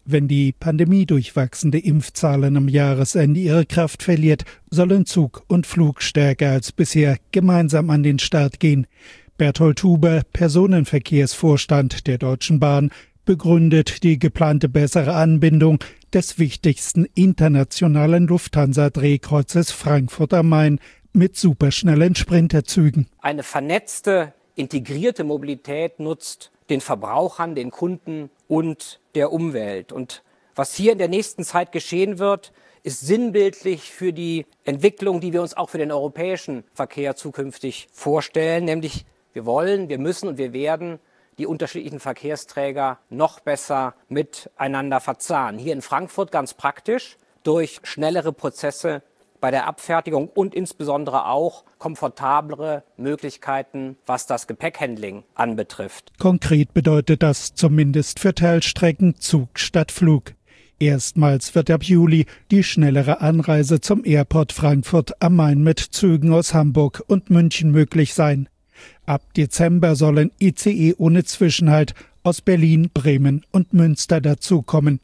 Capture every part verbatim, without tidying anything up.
Wenn die Pandemie durch wachsende Impfzahlen am Jahresende ihre Kraft verliert, sollen Zug und Flug stärker als bisher gemeinsam an den Start gehen. Berthold Huber, Personenverkehrsvorstand der Deutschen Bahn, begründet die geplante bessere Anbindung des wichtigsten internationalen Lufthansa-Drehkreuzes Frankfurt am Main mit superschnellen Sprinterzügen. Eine vernetzte, integrierte Mobilität nutzt den Verbrauchern, den Kunden und der Umwelt. Und was hier in der nächsten Zeit geschehen wird, ist sinnbildlich für die Entwicklung, die wir uns auch für den europäischen Verkehr zukünftig vorstellen. Nämlich wir wollen, wir müssen und wir werden die unterschiedlichen Verkehrsträger noch besser miteinander verzahnen. Hier in Frankfurt ganz praktisch durch schnellere Prozesse bei der Abfertigung und insbesondere auch komfortablere Möglichkeiten, was das Gepäckhandling anbetrifft. Konkret bedeutet das zumindest für Teilstrecken Zug statt Flug. Erstmals wird ab Juli die schnellere Anreise zum Airport Frankfurt am Main mit Zügen aus Hamburg und München möglich sein. Ab Dezember sollen I C E ohne Zwischenhalt aus Berlin, Bremen und Münster dazukommen.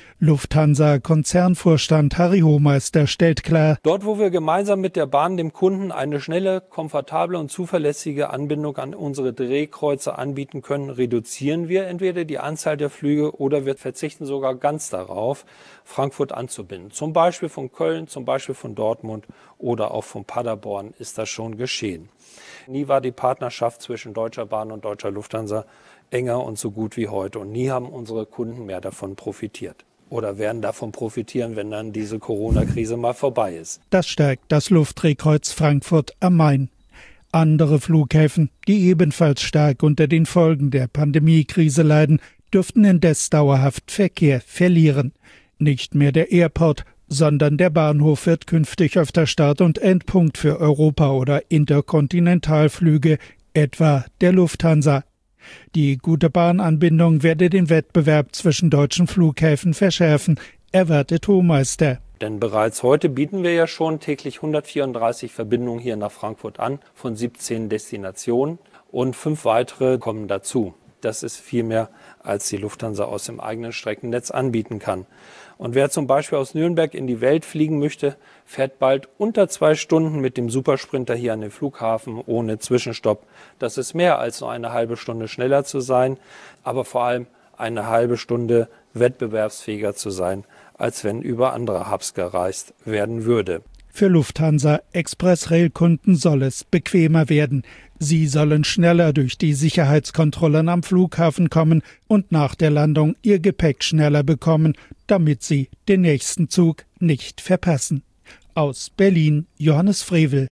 Lufthansa-Konzernvorstand Harry Hohmeister stellt klar: Dort, wo wir gemeinsam mit der Bahn dem Kunden eine schnelle, komfortable und zuverlässige Anbindung an unsere Drehkreuze anbieten können, reduzieren wir entweder die Anzahl der Flüge oder wir verzichten sogar ganz darauf, Frankfurt anzubinden. Zum Beispiel von Köln, zum Beispiel von Dortmund oder auch von Paderborn ist das schon geschehen. Nie war die Partnerschaft zwischen Deutscher Bahn und Deutscher Lufthansa enger und so gut wie heute. Und nie haben unsere Kunden mehr davon profitiert. Oder werden davon profitieren, wenn dann diese Corona-Krise mal vorbei ist. Das stärkt das Luftdrehkreuz Frankfurt am Main. Andere Flughäfen, die ebenfalls stark unter den Folgen der Pandemiekrise leiden, dürften indes dauerhaft Verkehr verlieren. Nicht mehr der Airport, sondern der Bahnhof wird künftig öfter Start- und Endpunkt für Europa- oder Interkontinentalflüge, etwa der Lufthansa. Die gute Bahnanbindung werde den Wettbewerb zwischen deutschen Flughäfen verschärfen, erwartet Hohmeister. Denn bereits heute bieten wir ja schon täglich hundertvierunddreißig Verbindungen hier nach Frankfurt an, von siebzehn Destinationen und fünf weitere kommen dazu. Das ist viel mehr, als die Lufthansa aus dem eigenen Streckennetz anbieten kann. Und wer zum Beispiel aus Nürnberg in die Welt fliegen möchte, fährt bald unter zwei Stunden mit dem Supersprinter hier an den Flughafen ohne Zwischenstopp. Das ist mehr als nur eine halbe Stunde schneller zu sein, aber vor allem eine halbe Stunde wettbewerbsfähiger zu sein, als wenn über andere Hubs gereist werden würde. Für Lufthansa-Express-Rail-Kunden soll es bequemer werden. Sie sollen schneller durch die Sicherheitskontrollen am Flughafen kommen und nach der Landung ihr Gepäck schneller bekommen, damit sie den nächsten Zug nicht verpassen. Aus Berlin, Johannes Frevel.